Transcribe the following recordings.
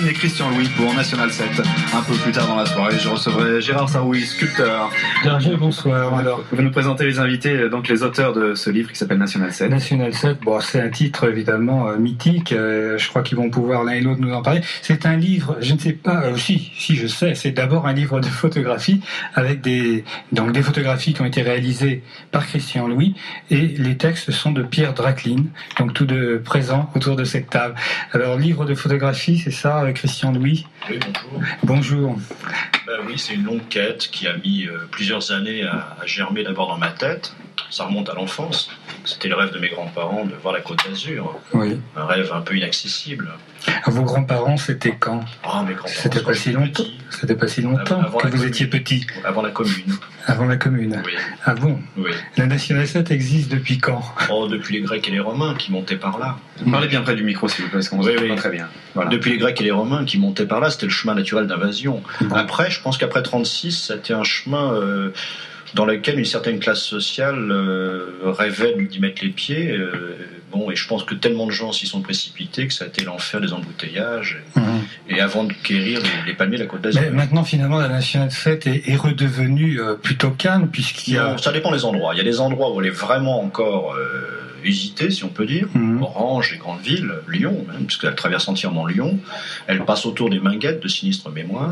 signé Christian Louis pour National 7. Un peu plus tard dans la soirée, je recevrai Gérard Saoui, sculpteur. Bonsoir. Alors, vous nous présentez les invités, donc les auteurs de ce livre qui s'appelle National 7. National 7, bon, c'est un titre évidemment mythique. Je crois qu'ils vont pouvoir l'un et l'autre nous en parler. C'est un livre, je ne sais pas, si je sais, c'est d'abord un livre de photographie avec des photographies qui ont été réalisées par Christian Louis, et les textes sont de Pierre Drachlin, donc tous deux présents autour de cette table. Alors, livre de photographie, c'est ça, Christian Louis? Oui, bonjour. Bonjour. Oui, c'est une longue quête qui a mis plusieurs années à germer d'abord dans ma tête. Ça remonte à l'enfance. C'était le rêve de mes grands-parents de voir la Côte d'Azur. Oui. Un rêve un peu inaccessible. Vos grands-parents, c'était quand? Mes grands-parents. C'était pas si longtemps. C'était pas si longtemps que vous étiez petit. Avant la Commune. Avant la Commune. Oui. Ah bon? Oui. La National 7 existe depuis quand? Depuis les Grecs et les Romains qui montaient par là. Parlez bien près du micro, s'il vous plaît, parce qu'on ne pas très bien. Voilà. Depuis les Grecs et les Romains qui montaient par là, c'était le chemin naturel d'invasion. Bon. Après, je pense qu'après 36, c'était un chemin dans lequel une certaine classe sociale rêvait d'y mettre les pieds. Et je pense que tellement de gens s'y sont précipités que ça a été l'enfer des embouteillages. Et avant de guérir les palmiers de la Côte d'Azur. Mais maintenant, finalement, la National 7 est redevenue plutôt calme, puisqu'il y a... Non, ça dépend des endroits. Il y a des endroits où elle est vraiment encore usitée, si on peut dire. Orange, les grandes villes, Lyon même, puisqu'elle traverse entièrement Lyon. Elle passe autour des Minguettes de sinistre mémoire.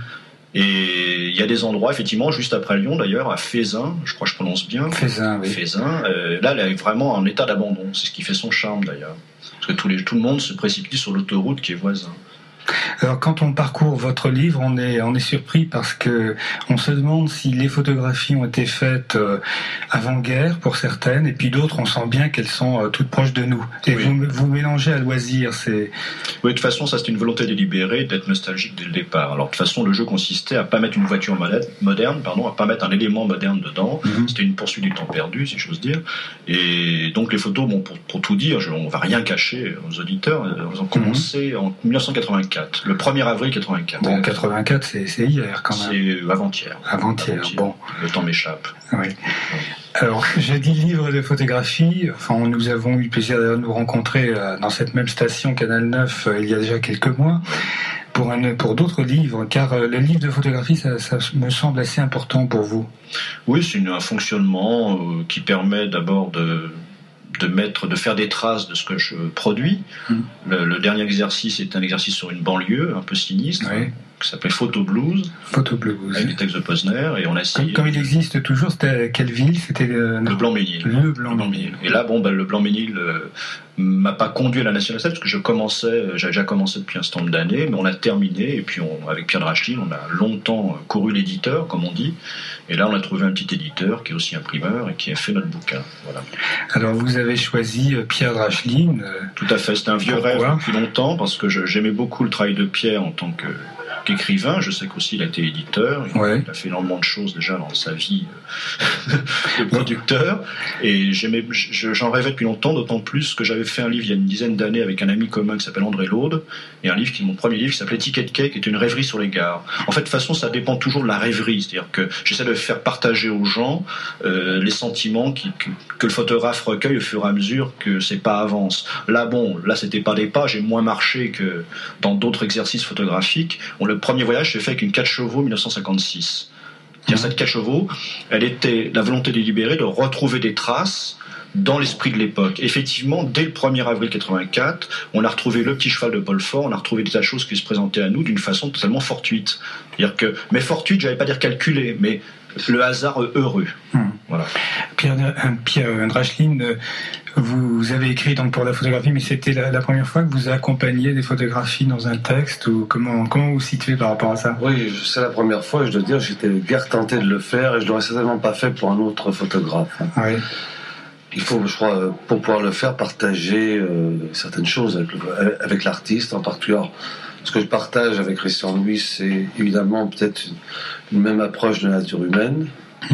Et il y a des endroits, effectivement, juste après Lyon d'ailleurs, à Fézin, je crois que je prononce bien. Fézin, oui. Fézin, là, elle est vraiment en état d'abandon. C'est ce qui fait son charme d'ailleurs. Parce que tout le monde se précipite sur l'autoroute qui est voisin. Alors, quand on parcourt votre livre, on est surpris parce que on se demande si les photographies ont été faites avant-guerre pour certaines, et puis d'autres, on sent bien qu'elles sont toutes proches de nous. Et oui. vous mélangez à loisir, c'est... Oui, de toute façon, ça c'était une volonté délibérée d'être nostalgique dès le départ. Alors, de toute façon, le jeu consistait à pas mettre une voiture moderne, à pas mettre un élément moderne dedans. C'était une poursuite du temps perdu, si j'ose dire. Et donc, les photos, pour tout dire, on va rien cacher aux auditeurs, elles ont commencé en 1984. Le 1er avril 84. Bon, 84, c'est hier quand même. C'est avant-hier. Avant-hier, bon. Le temps m'échappe. Oui. Alors, je dis livre de photographie. Enfin, nous avons eu le plaisir de nous rencontrer dans cette même station Canal 9 il y a déjà quelques mois pour d'autres livres, car le livre de photographie, ça me semble assez important pour vous. Oui, c'est un fonctionnement qui permet d'abord de faire des traces de ce que je produis. Le dernier exercice est un exercice sur une banlieue un peu sinistre, qui s'appelle Photo Blues. Photo Blues. Avec des textes de Posner, et on a essayé... Comme il existe toujours, c'était quelle ville? C'était le Blanc-Ménil. Le Blanc-Ménil. Et là, le Blanc-Ménil m'a pas conduit à la National 7 parce que j'avais déjà commencé depuis un certain nombre d'années, mais on a terminé, et puis avec Pierre Drachlin, on a longtemps couru l'éditeur, comme on dit, et là on a trouvé un petit éditeur qui est aussi imprimeur et qui a fait notre bouquin. Voilà. Alors vous avez choisi Pierre Drachlin. Tout à fait, c'était un vieux rêve depuis longtemps, parce que j'aimais beaucoup le travail de Pierre en tant qu'écrivain. Je sais qu'aussi il a été éditeur, il a fait énormément de choses déjà dans sa vie de producteur, et j'en rêvais depuis longtemps, d'autant plus que j'avais fait un livre il y a une dizaine d'années avec un ami commun qui s'appelle André Laude, et un livre mon premier livre qui s'appelait Ticket de Quai, qui était une rêverie sur les gares. En fait, de toute façon, ça dépend toujours de la rêverie, c'est-à-dire que j'essaie de faire partager aux gens les sentiments que le photographe recueille au fur et à mesure que ses pas avancent. Là, c'était pas des pas, j'ai moins marché que dans d'autres exercices photographiques. Le premier voyage s'est fait avec une 4 chevaux 1956. Cette 4 chevaux, elle était la volonté délibérée de retrouver des traces dans l'esprit de l'époque. Effectivement, dès le 1er avril 84, on a retrouvé le petit cheval de Paul Fort, on a retrouvé des tas de choses qui se présentaient à nous d'une façon totalement fortuite. Mais fortuite, j'allais pas dire calculée, mais le hasard heureux. Voilà. Pierre Drachlin, vous avez écrit donc pour la photographie, mais c'était la première fois que vous accompagniez des photographies dans un texte, ou comment vous vous situez par rapport à ça? Oui, c'est la première fois, et je dois dire, j'étais guère tenté de le faire, et je l'aurais certainement pas fait pour un autre photographe. Oui. Il faut, je crois, pour pouvoir le faire, partager certaines choses avec l'artiste en particulier. Ce que je partage avec Christian Louis, c'est évidemment peut-être une même approche de la nature humaine,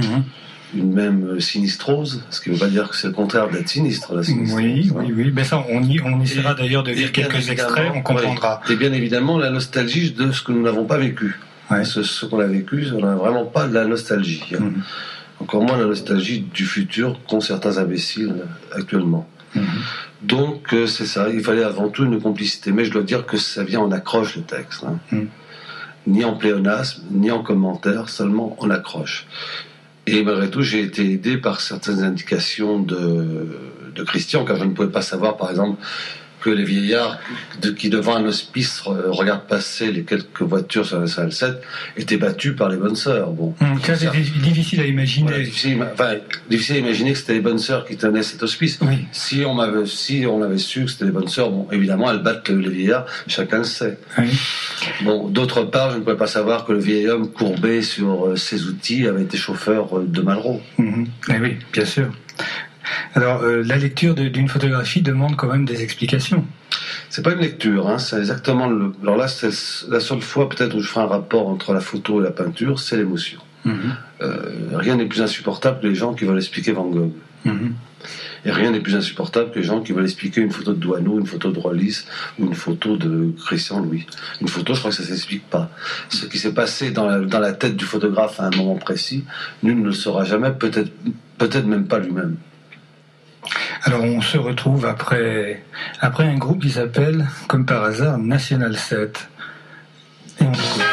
une même sinistrose, ce qui ne veut pas dire que c'est le contraire d'être sinistre, la sinistrose. Oui. Ben ça, on essaiera d'ailleurs de lire quelques extraits, on comprendra. Et bien évidemment, la nostalgie de ce que nous n'avons pas vécu. Ce qu'on a vécu, on n'a vraiment pas de la nostalgie. Encore moins la nostalgie du futur qu'ont certains imbéciles actuellement. Donc c'est ça, il fallait avant tout une complicité. Mais je dois dire que ça vient en accroche le texte. Ni en pléonasme, ni en commentaire, seulement en accroche. Et malgré tout, j'ai été aidé par certaines indications de Christian, car je ne pouvais pas savoir, par exemple, que les vieillards qui, devant un hospice, regardent passer les quelques voitures sur la nationale 7, étaient battus par les bonnes sœurs. Bon, c'est difficile à imaginer. Voilà, difficile à imaginer que c'était les bonnes sœurs qui tenaient cet hospice. Oui. Si on avait su que c'était les bonnes sœurs, bon, évidemment, elles battent les vieillards, chacun le sait. Oui. Bon, d'autre part, je ne pouvais pas savoir que le vieil homme courbé sur ses outils avait été chauffeur de Malraux. Eh oui, bien sûr. Alors, la lecture d'une photographie demande quand même des explications. C'est pas une lecture, c'est exactement Alors là, c'est la seule fois peut-être où je ferai un rapport entre la photo et la peinture, c'est l'émotion. Rien n'est plus insupportable que les gens qui veulent expliquer Van Gogh. Et rien n'est plus insupportable que les gens qui veulent expliquer une photo de Doisneau, une photo de Rolis ou une photo de Christian Louis. Une photo, je crois que ça s'explique pas. Ce qui s'est passé dans la tête du photographe à un moment précis, nul ne le saura jamais, peut-être même pas lui-même. Alors on se retrouve après un groupe qui s'appelle, comme par hasard, National 7. Et on écoute.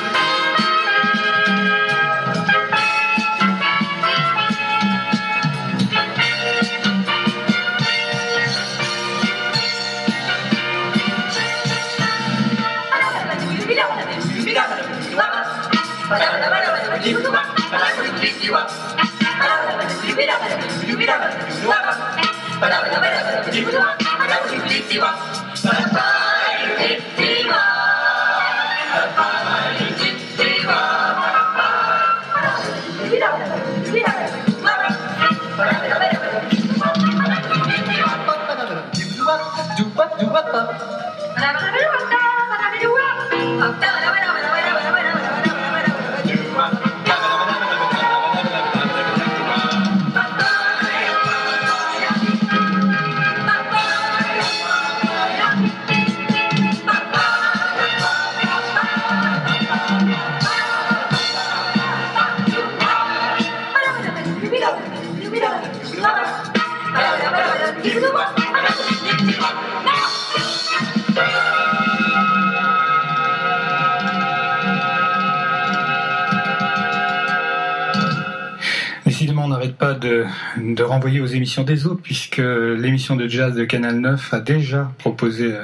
Décidément, on n'arrête pas de renvoyer aux émissions des autres, puisque l'émission de jazz de Canal 9 a déjà proposé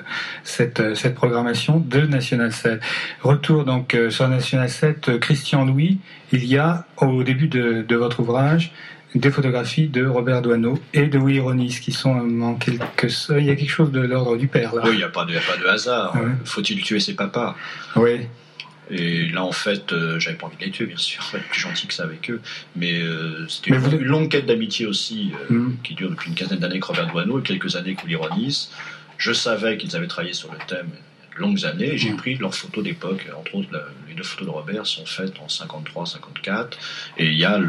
cette programmation de National 7. Retour donc sur National 7, Christian Louis, il y a au début de votre ouvrage des photographies de Robert Doisneau et de Willy Ronis qui sont en quelque sorte... Il y a quelque chose de l'ordre du père, là. Oui, il n'y a pas de hasard. Ouais. Faut-il tuer ses papas? Oui. Et là, en fait, j'avais pas envie de les tuer, bien sûr, être plus gentil que ça avec eux. Mais c'était une longue quête d'amitié aussi, qui dure depuis une quinzaine d'années avec Robert Doisneau et quelques années avec Willy Ronis. Je savais qu'ils avaient travaillé sur le thème il y a de longues années, et j'ai pris leurs photos d'époque. Entre autres, les deux photos de Robert sont faites en 53-54, et il y a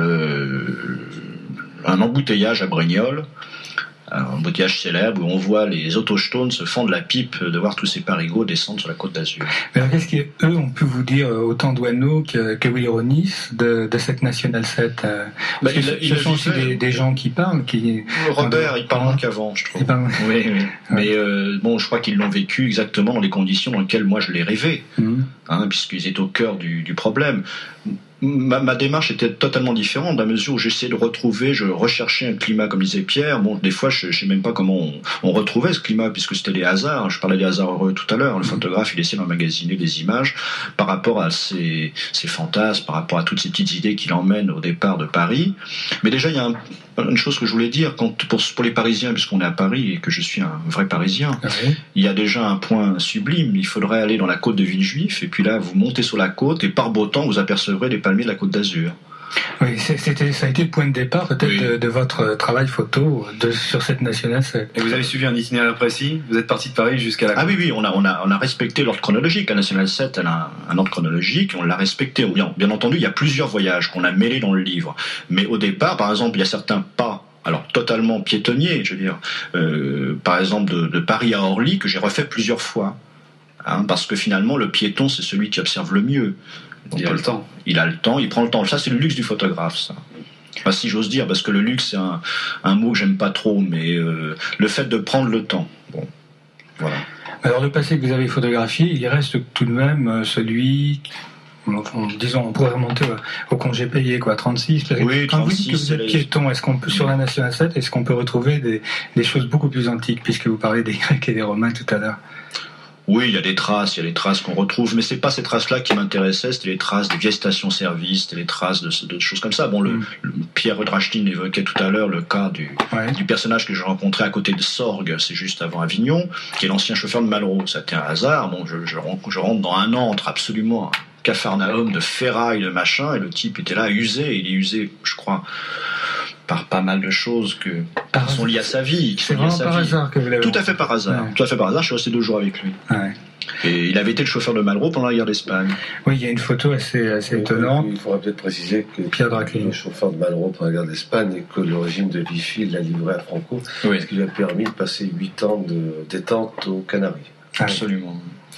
un embouteillage à Brignoles, un embouteillage célèbre où on voit les autochtones se fendre la pipe de voir tous ces parigots descendre sur la Côte d'Azur. Mais alors, qu'est-ce qu'eux ont pu vous dire, autant Doisneau que Willy Ronis, de cette National 7 Ce sont aussi des gens qui parlent. Robert, il parle moins qu'avant, je trouve. Oui. Mais bon, je crois qu'ils l'ont vécu exactement dans les conditions dans lesquelles moi je l'ai rêvé, puisqu'ils étaient au cœur du problème. Ma démarche était totalement différente, dans la mesure où j'essayais de retrouver, je recherchais un climat, comme disait Pierre. Bon, des fois, je ne sais même pas comment on retrouvait ce climat, puisque c'était des hasards. Je parlais des hasards heureux tout à l'heure. Le photographe, il essayait d'emmagasiner des images par rapport à ses fantasmes, par rapport à toutes ces petites idées qu'il emmène au départ de Paris. Mais déjà, il y a une chose que je voulais dire, pour les Parisiens, puisqu'on est à Paris et que je suis un vrai Parisien, il y a déjà un point sublime. Il faudrait aller dans la côte de Villejuif, et puis là, vous montez sur la côte, et par beau temps, vous apercevrez les palmiers de la Côte d'Azur. Oui, ça a été le point de départ peut-être de votre travail photo sur cette Nationale 7. Et vous avez suivi un itinéraire précis? Vous êtes parti de Paris jusqu'à la côte? Ah oui, on a respecté l'ordre chronologique. La Nationale 7, elle a un ordre chronologique, on l'a respecté. Bien entendu, il y a plusieurs voyages qu'on a mêlés dans le livre. Mais au départ, par exemple, il y a certains pas, alors totalement piétonniers, je veux dire, par exemple de Paris à Orly, que j'ai refait plusieurs fois. Parce que finalement, le piéton, c'est celui qui observe le mieux. Donc, il a le temps, il prend le temps. Ça, c'est le luxe du photographe, ça. Enfin, si j'ose dire, parce que le luxe, c'est un mot que j'aime pas trop, mais le fait de prendre le temps. Bon, voilà. Alors, le passé que vous avez photographié, il reste tout de même celui... Disons, on pourrait remonter au congé payé, 36. Oui, quand 36, vous dites que vous êtes piéton, est-ce qu'on peut, sur la Nationale 7, est-ce qu'on peut retrouver des choses beaucoup plus antiques, puisque vous parlez des Grecs et des Romains tout à l'heure? Oui, il y a des traces qu'on retrouve, mais c'est pas ces traces-là qui m'intéressaient, c'était les traces des vieilles stations-service, c'était les traces de choses comme ça. Bon, le Pierre Drachtin évoquait tout à l'heure le cas du personnage que j'ai rencontré à côté de Sorgues, c'est juste avant Avignon, qui est l'ancien chauffeur de Malraux. C'était un hasard. Bon, je rentre dans un antre absolument Capharnaüm de ferraille, de machin, et le type était là, usé. Il est usé, je crois, par pas mal de choses qui sont liées à sa vie. C'est vraiment par hasard que vous l'avez. Tout à fait par hasard. Ouais. Tout à fait par hasard. Je suis resté 2 jours avec lui. Ouais. Et il avait été le chauffeur de Malraux pendant la guerre d'Espagne. Oui, il y a une photo assez étonnante. Il faudrait peut-être préciser que Pierre Drachtin, le chauffeur de Malraux pendant la guerre d'Espagne, et que le régime de Vichy l'a livré à Franco, ce qui lui a permis de passer 8 ans de détente aux Canaries. Absolument.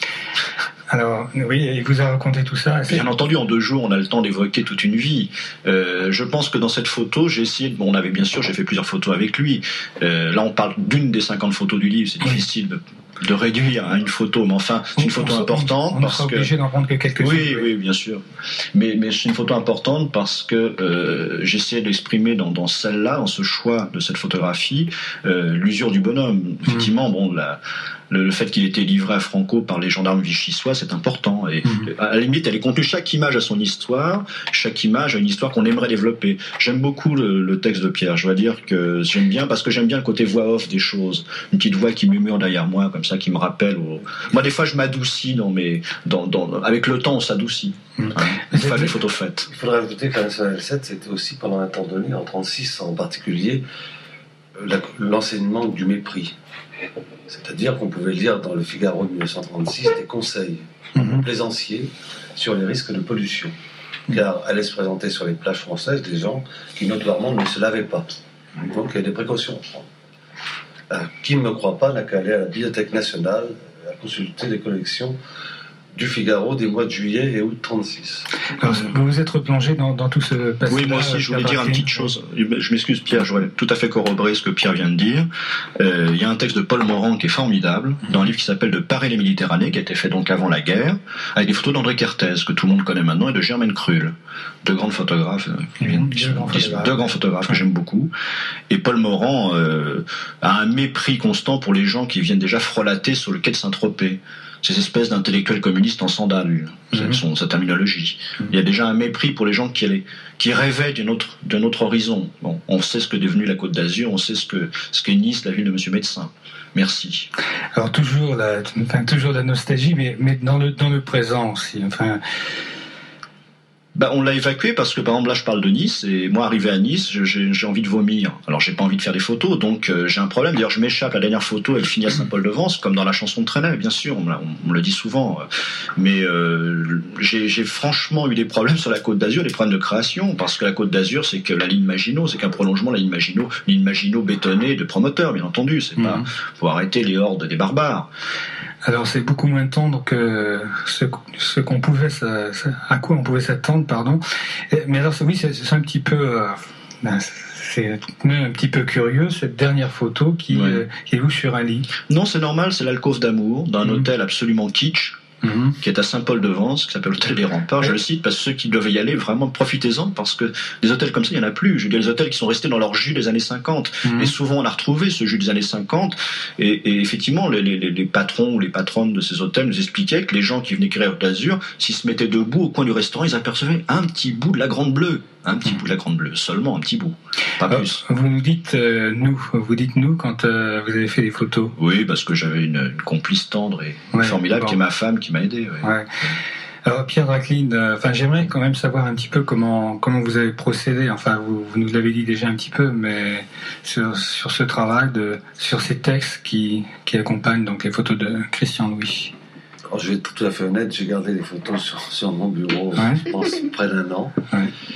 Alors, oui, il vous a raconté tout ça. Bien entendu, en 2 jours, on a le temps d'évoquer toute une vie. Je pense que dans cette photo, j'ai essayé... Bon, on avait bien sûr, j'ai fait plusieurs photos avec lui. Là, on parle d'une des 50 photos du livre. C'est difficile de réduire une photo, mais enfin, c'est une photo importante. On sera obligé d'en prendre que quelques-unes. Oui, bien sûr. Mais c'est une photo importante parce que j'essaie d'exprimer dans celle-là, dans ce choix de cette photographie, l'usure du bonhomme. Effectivement, bon, le fait qu'il était livré à Franco par les gendarmes vichysois, c'est important. Et à la limite, elle est contenue, chaque image a son histoire, chaque image a une histoire qu'on aimerait développer. J'aime beaucoup le texte de Pierre. Je dois dire que j'aime bien, parce que j'aime bien le côté voix off des choses. Une petite voix qui murmure derrière moi, comme ça, qui me rappelle. Moi, des fois, je m'adoucis avec le temps, on s'adoucit. Une fois les photos faites. Il faudrait ajouter que la Nationale 7, c'était aussi pendant un temps donné, en 36 en particulier, l'enseignement du mépris. C'est-à-dire qu'on pouvait lire dans le Figaro de 1936 des conseils plaisanciers sur les risques de pollution. Car allaient se présenter sur les plages françaises des gens qui notoirement ne se lavaient pas. Donc il y a des précautions à prendre. Qui ne me croit pas n'a qu'à aller à la Bibliothèque nationale à consulter les collections du Figaro des mois de juillet et août 36. Alors, vous vous êtes replongé dans tout ce passage. Oui, moi aussi, je voulais dire une petite chose. Je m'excuse, Pierre, je voulais tout à fait corroborer ce que Pierre vient de dire. Il y a un texte de Paul Morand qui est formidable, dans un livre qui s'appelle De Paris les Méditerranée, qui a été fait donc avant la guerre, avec des photos d'André Kertész, que tout le monde connaît maintenant, et de Germaine Krull, deux grandes photographes, deux grands photographes que j'aime beaucoup. Et Paul Morand a un mépris constant pour les gens qui viennent déjà frelater sur le quai de Saint-Tropez. Ces espèces d'intellectuels communistes en sandales, sa terminologie. Il y a déjà un mépris pour les gens qui rêvaient d'un autre horizon. Bon, on sait ce que est devenu la Côte d'Azur, on sait ce qu'est Nice, la ville de Monsieur Médecin. Merci. Alors toujours la nostalgie, mais dans le présent aussi. Enfin. On l'a évacué parce que, par exemple, là, je parle de Nice, et moi, arrivé à Nice, j'ai envie de vomir. Alors, j'ai pas envie de faire des photos, donc j'ai un problème. D'ailleurs, je m'échappe. La dernière photo, elle finit à Saint-Paul-de-Vence, comme dans la chanson de Trenet, bien sûr, on me le dit souvent. Mais j'ai franchement eu des problèmes sur la Côte d'Azur, des problèmes de création, parce que la Côte d'Azur, c'est que la ligne Maginot, c'est qu'un prolongement de la ligne Maginot bétonnée de promoteurs, bien entendu. C'est pas pour arrêter les hordes des barbares. Alors c'est beaucoup moins tendre que ce qu'on pouvait, à quoi on pouvait s'attendre, pardon. Mais alors oui, c'est un petit peu, c'est même un petit peu curieux cette dernière photo qui est où sur un lit. Non, c'est normal, c'est l'alcôve d'amour d'un hôtel absolument kitsch. Qui est à Saint-Paul-de-Vence, qui s'appelle l'hôtel des Remparts. Je le cite parce que ceux qui doivent y aller, vraiment profitez-en, parce que des hôtels comme ça, il n'y en a plus. Je veux dire, les hôtels qui sont restés dans leur jus des années 50. Et souvent, on a retrouvé ce jus des années 50. Et effectivement, les patrons ou les patronnes de ces hôtels nous expliquaient que les gens qui venaient créer Côte d'Azur, s'ils se mettaient debout au coin du restaurant, ils apercevaient un petit bout de la Grande Bleue. Un petit bout de la Grande Bleue, seulement un petit bout, pas plus. Vous nous dites vous dites nous quand vous avez fait des photos. Oui, parce que j'avais une complice tendre et formidable qui est ma femme qui m'a aidé. Ouais. Alors Pierre Drachtin, j'aimerais quand même savoir un petit peu comment vous avez procédé. Enfin, vous nous l'avez dit déjà un petit peu, mais sur ce travail, sur ces textes qui accompagnent donc les photos de Christian Louis. Alors, je vais être tout à fait honnête, j'ai gardé les photos sur mon bureau, je pense, près d'1 an.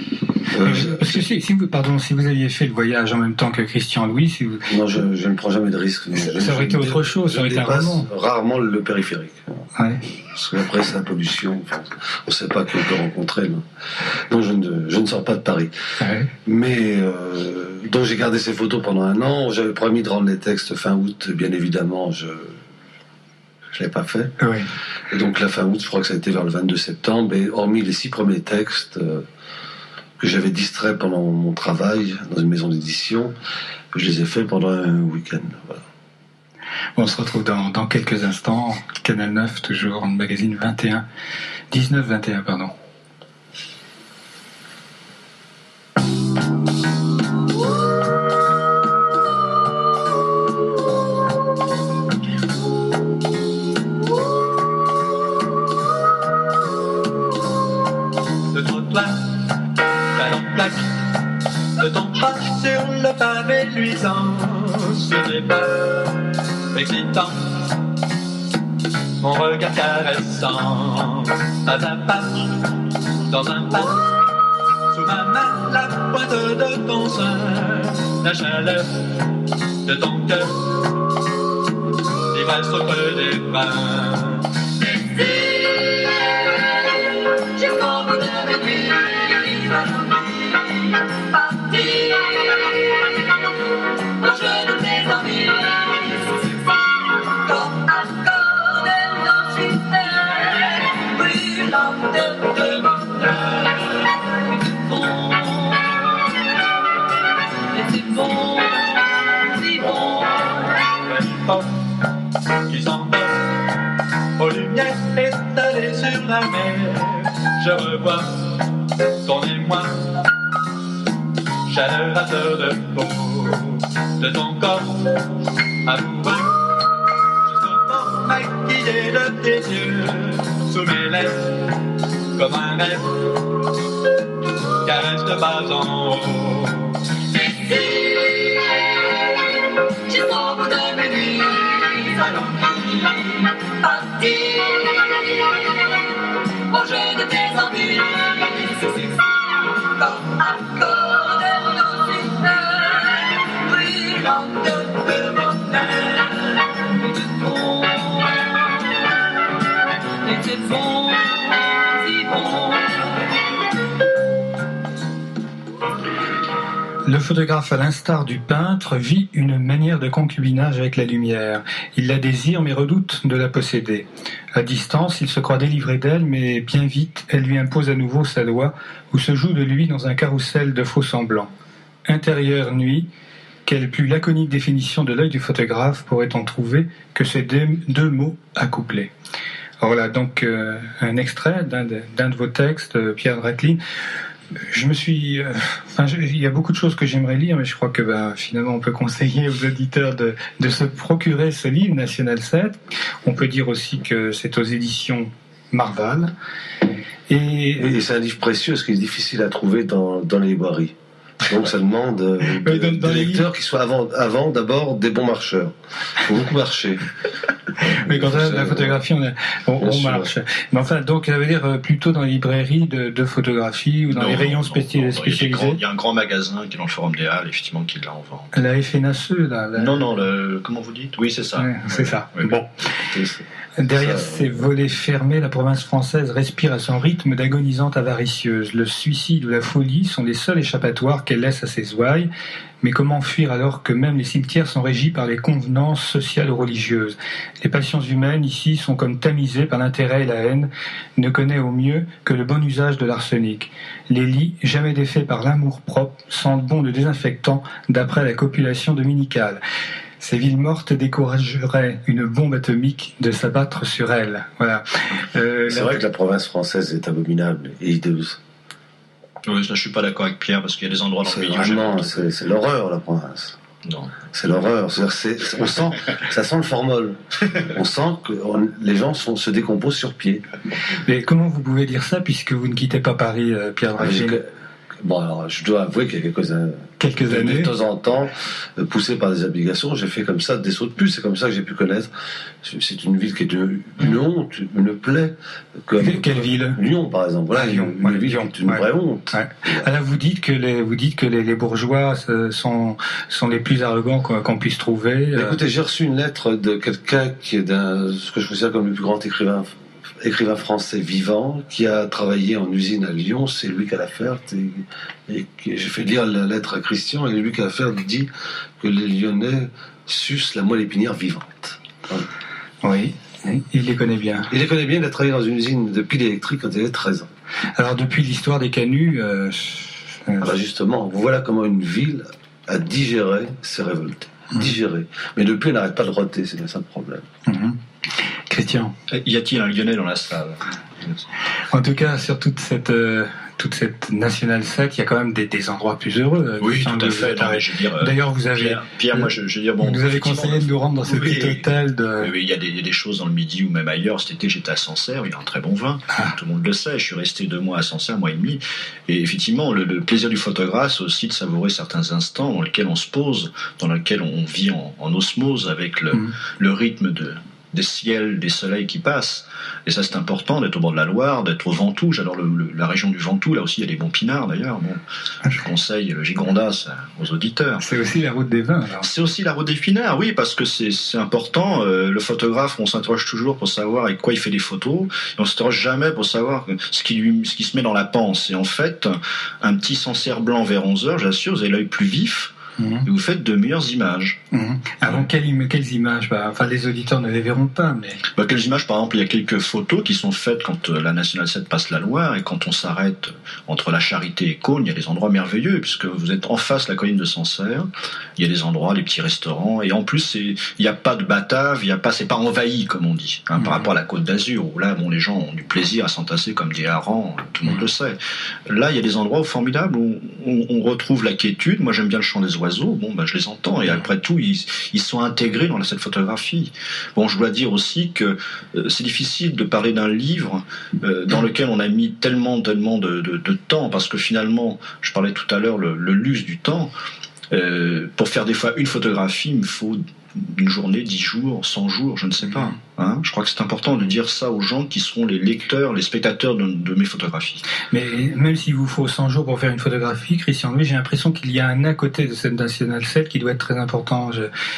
Parce que si vous aviez fait le voyage en même temps que Christian Louis, non, je ne prends jamais de risque. Ça aurait été autre chose, ça aurait été un roman. Rarement le périphérique. Ouais. Parce qu'après, c'est la pollution. Enfin, on ne sait pas qui on peut rencontrer. Non, je ne sors pas de Paris. Ouais. Mais donc j'ai gardé ces photos pendant 1 an. J'avais promis de rendre les textes fin août. Bien évidemment, je ne l'ai pas fait. Oui. Et donc la fin août, je crois que ça a été vers le 22 septembre. Et hormis les 6 premiers textes que j'avais distraits pendant mon travail dans une maison d'édition, je les ai faits pendant un week-end. Voilà. On se retrouve dans quelques instants. Canal 9, toujours en magazine 19-21, pardon. Le trottoir, talon plaque, de ton pas sur le pavé luisant, ce n'est pas excitant, mon regard caressant, pas un pas, dans un pas, sous ma main, la pointe de ton sein, la chaleur de ton cœur, l'ivresse au creux des bras. Qui s'endort aux lumières étalées sur la mer. Je revois ton émoi, chaleur à fleur de peau, de ton corps amoureux, jusqu'au maquillé de tes yeux, sous mes lèvres, comme un rêve, caresse de bas en haut. Jusqu'au bout de mes nuits, parti au jeu de tes envies, corps à corps de nos lumières, brûlantes de mon air, et de ton, et c'est bon, si bon. Le photographe, à l'instar du peintre, vit une manière de concubinage avec la lumière. Il la désire mais redoute de la posséder. À distance, il se croit délivré d'elle, mais bien vite, elle lui impose à nouveau sa loi ou se joue de lui dans un carrousel de faux semblants. Intérieure nuit, quelle plus laconique définition de l'œil du photographe pourrait-on trouver que ces deux mots accouplés. Alors voilà donc un extrait d'un de vos textes, Pierre Draklin. Je me suis, il y a beaucoup de choses que j'aimerais lire, mais je crois que finalement on peut conseiller aux auditeurs de se procurer ce livre, National 7. On peut dire aussi que c'est aux éditions Marval. Et c'est un livre précieux, parce qu'il est difficile à trouver dans les librairies. Donc ça demande des lecteurs qui soient avant d'abord des bons marcheurs. Il faut beaucoup marcher. Mais quand on a la photographie, on marche. Mais enfin, donc ça veut dire plutôt dans les librairies de photographie ou dans les rayons spécialisés. Il y a un grand magasin qui est dans le Forum des Halles, effectivement, qui l'a en vente. La FNACE, là. Non, comment vous dites ? Oui, c'est ça. Ouais, c'est ça. Oui, bon. Derrière ces volets fermés, la province française respire à son rythme d'agonisante avaricieuse. Le suicide ou la folie sont les seuls échappatoires qu'elle laisse à ses ouailles. Mais comment fuir alors que même les cimetières sont régis par les convenances sociales ou religieuses ? Les passions humaines ici sont comme tamisées par l'intérêt et la haine, ne connaît au mieux que le bon usage de l'arsenic. Les lits, jamais défaits par l'amour propre, sentent bon de désinfectant d'après la copulation dominicale. Ces villes mortes décourageraient une bombe atomique de s'abattre sur elles. Voilà. C'est vrai que la province française est abominable et hideuse. Oui, je ne suis pas d'accord avec Pierre, parce qu'il y a des endroits dans le milieu. Vraiment, c'est l'horreur, la province. Non. C'est l'horreur. On sent, ça sent le formol. On sent que les gens se décomposent sur pied. Mais comment vous pouvez dire ça, puisque vous ne quittez pas Paris, Pierre Draklin ? Bon, alors, je dois avouer qu'il y a quelques années, de temps en temps, poussé par des obligations, j'ai fait comme ça des sauts de puce. C'est comme ça que j'ai pu connaître. C'est une ville qui est une honte, une plaie. Quelle ville? Lyon, par exemple. Voilà, Lyon, une ville qui est une vraie honte. Ouais. Alors vous dites que les bourgeois sont les plus arrogants qu'on puisse trouver. Écoutez, j'ai reçu une lettre de quelqu'un qui est ce que je considère comme le plus grand écrivain français vivant, qui a travaillé en usine à Lyon. C'est lui qui a l'affaire. Et j'ai fait lire la lettre à Christian, et lui qui a l'affaire dit que les Lyonnais sucent la moelle épinière vivante. Oui, il les connaît bien. Il les connaît bien, il a travaillé dans une usine de piles électriques quand il avait 13 ans. Alors depuis l'histoire des canuts... Alors justement, voilà comment une ville a digéré ses révoltés. Digéré. Mais depuis, elle n'arrête pas de roter, c'est bien ça le problème. Christian. Y a-t-il un Lyonnais dans la salle? En tout cas, sur toute cette National 7, il y a quand même des endroits plus heureux. Oui, tout à fait. D'ailleurs, vous avez... Pierre, moi, je veux dire... Bon, vous avez conseillé de nous rendre dans ce petit hôtel de... Oui, il y a des choses dans le Midi ou même ailleurs. Cet été, j'étais à Sancerre, il y a un très bon vin. Tout le monde le sait. Je suis resté 2 mois à Sancerre, 1 mois et demi. Et effectivement, le plaisir du photographe, c'est aussi de savourer certains instants dans lesquels on se pose, dans lesquels on vit en osmose avec le rythme des ciels, des soleils qui passent. Et ça, c'est important d'être au bord de la Loire, d'être au Ventoux. J'adore la région du Ventoux. Là aussi, il y a des bons pinards, d'ailleurs. Bon, je conseille le Gigondas aux auditeurs. C'est aussi la route des vins, alors. C'est aussi la route des pinards, oui, parce que c'est important. Le photographe, on s'interroge toujours pour savoir avec quoi il fait des photos. Et on s'interroge jamais pour savoir ce qui se met dans la panse. Et en fait, un petit Sancerre blanc vers 11h, j'assure, vous avez l'œil plus vif. Et vous faites de meilleures images. Alors, quelles images? Enfin, les auditeurs ne les verront pas, mais... Quelles images? Par exemple, il y a quelques photos qui sont faites quand la National 7 passe la Loire, et quand on s'arrête entre la Charité et Cosne, il y a des endroits merveilleux, puisque vous êtes en face de la colline de Sancerre, il y a des endroits, des petits restaurants, et en plus, il n'y a pas de batave, c'est pas envahi, comme on dit, par rapport à la Côte d'Azur, où là, bon, les gens ont du plaisir à s'entasser comme des harengs, tout le monde le sait. Là, il y a des endroits formidables où on retrouve la quiétude. Moi, j'aime bien le chant des oiseaux. Bon, je les entends, et après tout, ils sont intégrés dans cette photographie. Bon, je dois dire aussi que c'est difficile de parler d'un livre dans lequel on a mis tellement de temps, parce que finalement, je parlais tout à l'heure, le luxe du temps. Pour faire des fois une photographie, il me faut une journée, 10 jours, 100 jours, je ne sais pas. Je crois que c'est important de dire ça aux gens qui seront les lecteurs, les spectateurs de mes photographies. Mais même s'il vous faut 100 jours pour faire une photographie, Christian Louis, j'ai l'impression qu'il y a un à côté de cette National 7 qui doit être très important.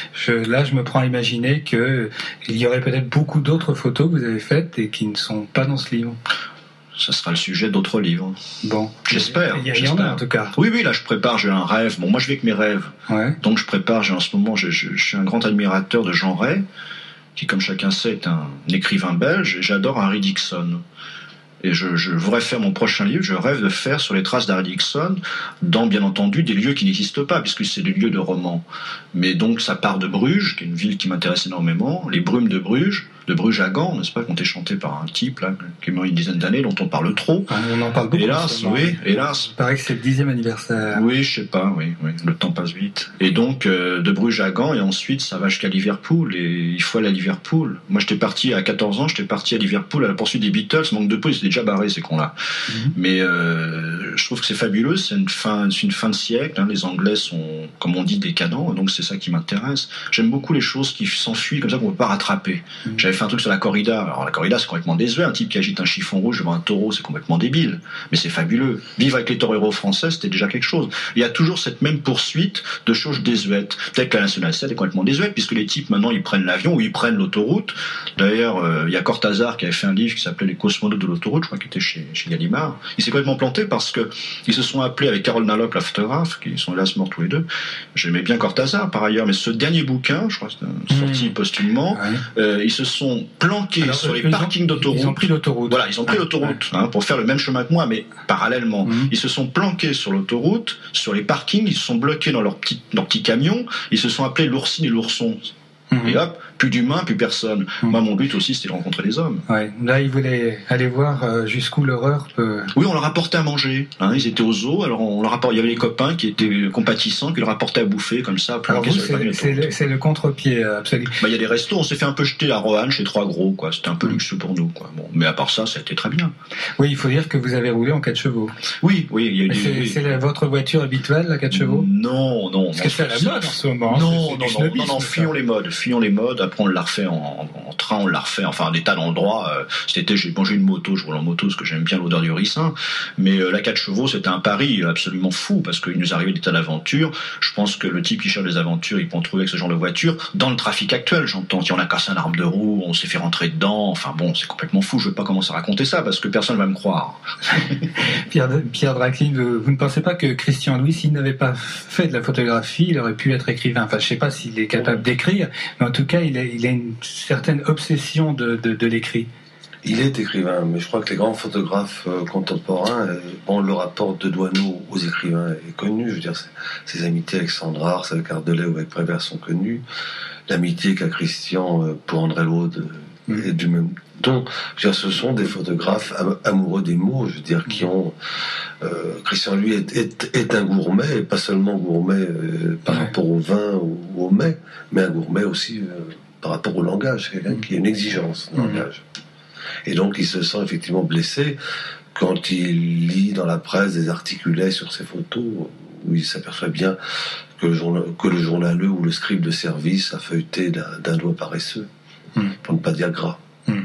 Là, je me prends à imaginer qu'il y aurait peut-être beaucoup d'autres photos que vous avez faites et qui ne sont pas dans ce livre. Ça sera le sujet d'autres livres. Bon. J'espère. Il y en a en tout cas. Oui, là je prépare, j'ai un rêve. Bon, moi je vis avec mes rêves. Ouais. Donc je prépare, en ce moment, je suis un grand admirateur de Jean Ray, qui comme chacun sait est un écrivain belge, et j'adore Harry Dickson. Et je voudrais faire mon prochain livre, je rêve de faire sur les traces d'Harry Dickson, dans bien entendu des lieux qui n'existent pas, puisque c'est des lieux de romans. Mais donc ça part de Bruges, qui est une ville qui m'intéresse énormément, les brumes de Bruges à Gand, n'est-ce pas, qui ont été chantées par un type là, qui est mort il y a une dizaine d'années, dont on parle trop. On en parle beaucoup. Hélas, oui, hélas. Il paraît que c'est le 10e anniversaire. Oui, je sais pas, oui, le temps passe vite. Et donc, de Bruges à Gand, et ensuite ça va jusqu'à Liverpool, et il faut aller à Liverpool. Moi j'étais parti à 14 ans, j'étais parti à Liverpool à la poursuite des Beatles, manque de peau, ils étaient déjà barrés ces cons-là. Mais je trouve que c'est fabuleux, c'est une fin de siècle, les Anglais sont, comme on dit, décadents, donc c'est ça qui m'intéresse. J'aime beaucoup les choses qui s'enfuient comme ça qu'on peut pas rattraper. J'avais fait un truc sur la corrida. Alors la corrida, c'est complètement désuet. Un type qui agite un chiffon rouge devant un taureau, c'est complètement débile. Mais c'est fabuleux. Vivre avec les toreros français, c'était déjà quelque chose. Il y a toujours cette même poursuite de choses désuètes. Peut-être que la National 7 est complètement désuète, puisque les types, maintenant, ils prennent l'avion ou ils prennent l'autoroute. D'ailleurs, il y a Cortázar qui avait fait un livre qui s'appelait Les cosmonautes de l'autoroute, je crois qu'il était chez Gallimard. Il s'est complètement planté parce que ils se sont appelés avec Carole Nalop, la photographe, qui sont hélas morts tous les deux. J'aimais bien Cortázar, par ailleurs, mais ce dernier bouquin, je crois que c'est sorti posthumement, ils se sont planqués sur les parkings d'autoroute. Ils ont pris l'autoroute. Voilà, ils ont pris l'autoroute pour faire le même chemin que moi, mais parallèlement. Ils se sont planqués sur l'autoroute, sur les parkings, ils se sont bloqués dans leur petit camion, ils se sont appelés l'oursine et l'ourson. Et hop, plus d'humains, plus personne. Moi, mon but aussi, c'était de rencontrer des hommes. Ouais. Là, ils voulaient aller voir jusqu'où l'horreur peut... Oui, on leur apportait à manger. Hein, ils étaient au zoo, alors il y avait des copains qui étaient compatissants, qui leur apportaient à bouffer comme ça. Alors vous, c'est le contre-pied absolu. Il y a des restos, on s'est fait un peu jeter à Roanne chez Trois Gros, quoi. C'était un peu luxueux pour nous, quoi. Bon, mais à part ça, ça a été très bien. Oui, il faut dire que vous avez roulé en 4 chevaux. Oui, il y a eu c'est votre voiture habituelle, la 4 chevaux? Non. Parce que c'est à la mode en ce moment. Non, fuyons les modes. Après, on l'a refait en train, on l'a refait, enfin, des tas d'endroits. Cet été, j'ai une moto, je roule en moto parce que j'aime bien l'odeur du ricin. Mais la 4 chevaux, c'était un pari absolument fou parce qu'il nous arrivait des tas d'aventures. Je pense que le type qui cherche des aventures, il peut en trouver avec ce genre de voiture. Dans le trafic actuel, j'entends. Si on a cassé un arbre de roue, on s'est fait rentrer dedans. Enfin bon, c'est complètement fou. Je veux pas commencer à raconter ça parce que personne va me croire. Pierre Draclin, vous ne pensez pas que Christian Louis, s'il n'avait pas fait de la photographie, il aurait pu être écrivain? Enfin, je sais pas s'il est capable d'écrire, mais en tout cas, il a une certaine obsession de l'écrit. Il est écrivain, mais je crois que les grands photographes contemporains, le rapport de Doisneau aux écrivains est connu. Je veux dire, ses amitiés avec Sandra Ars, avec Ardelais ou avec Prévert sont connues. L'amitié qu'a Christian pour André Laude est du même ton. Je veux dire, ce sont des photographes amoureux des mots, je veux dire, qui ont... Christian, lui, est un gourmet, et pas seulement gourmet par rapport au vin ou au mets, mais un gourmet aussi par rapport au langage. C'est quelqu'un qui a une exigence de langage. Et donc, il se sent effectivement blessé quand il lit dans la presse des articulets sur ses photos où il s'aperçoit bien que le journaleux ou le scribe de service a feuilleté d'un doigt paresseux, pour ne pas dire gras.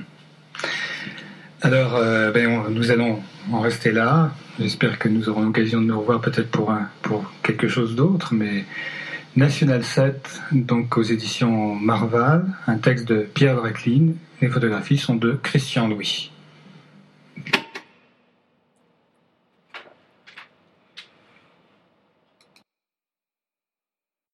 Alors, nous allons en rester là. J'espère que nous aurons l'occasion de nous revoir peut-être pour quelque chose d'autre, mais National 7, donc aux éditions Marval, un texte de Pierre Draclin. Les photographies sont de Christian Louis.